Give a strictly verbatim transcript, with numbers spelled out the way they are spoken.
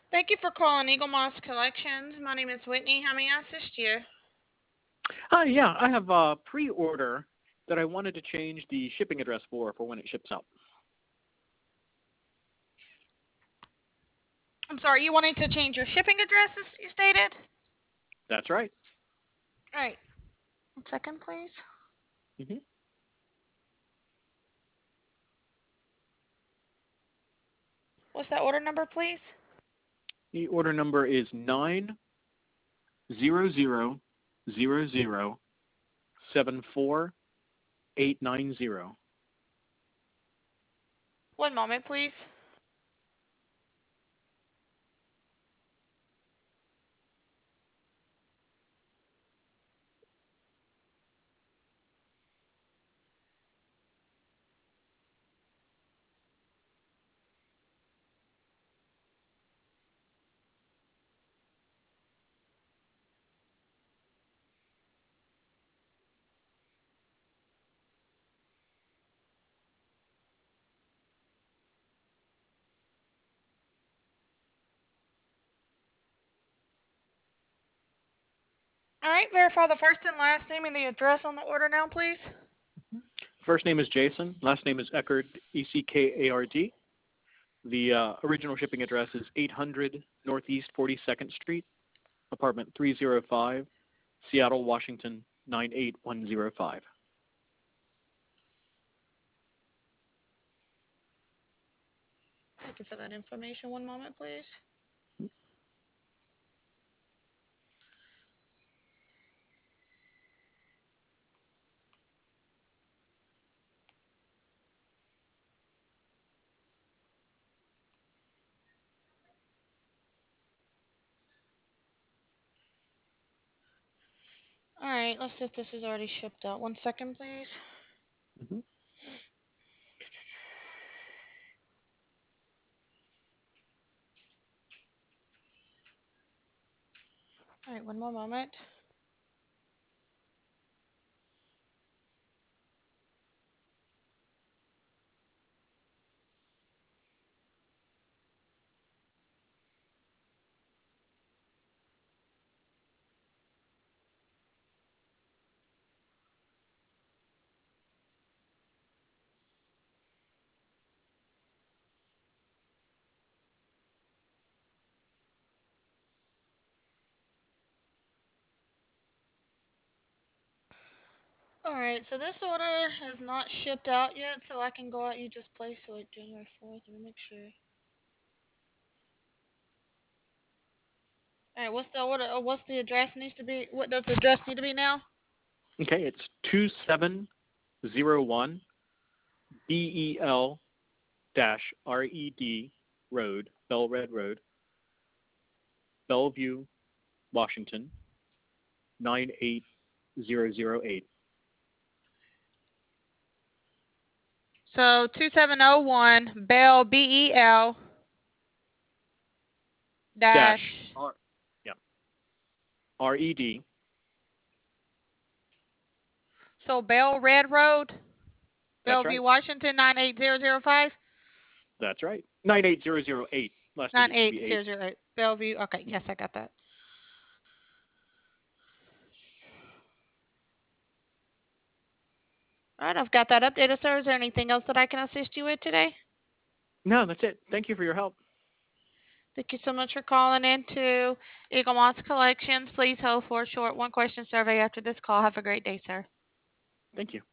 Thank you for calling Eagle Moss Collections. My name is Whitney. How may I assist you? Hi, yeah, I have a pre-order that I wanted to change the shipping address for for when it ships out. I'm sorry, you wanting to change your shipping address, as you stated? That's right. All right. One second, please. hmm What's that order number, please? The order number is nine zero zero zero zero seven four eight nine zero. One moment, please. All right, verify the first and last name and the address on the order now, please. First name is Jason. Last name is Eckard, E C K A R D. The uh, original shipping address is eight hundred Northeast forty-second Street, apartment three oh five, Seattle, Washington nine eight one zero five. Thank you for that information. One moment, please. All right, let's see if this is already shipped out. One second, please. Mm-hmm. All right, one more moment. All right, so this order has not shipped out yet, so I can go out. You just place it like January fourth. Let me make sure. All right, what's the order? uh, What's the address needs to be? What does the address need to be now? Okay, it's two seven zero one B E L dash R E D Road, Bell Red Road, Bellevue, Washington nine eight zero zero eight. So two seven zero one Bell B E L Dash dash. R, yeah, R E D. So Bell Red Road, That's Bellevue, right. Washington nine eight zero zero five. That's right. nine eight zero zero eight. Last Nine digit should be eight eight. zero zero eight. Bellevue. Okay, yes, I got that. All right, I've got that updated, sir. Is there anything else that I can assist you with today? No, that's it. Thank you for your help. Thank you so much for calling in to Eagle Moss Collections. Please hold for a short one question survey after this call. Have a great day, sir. Thank you.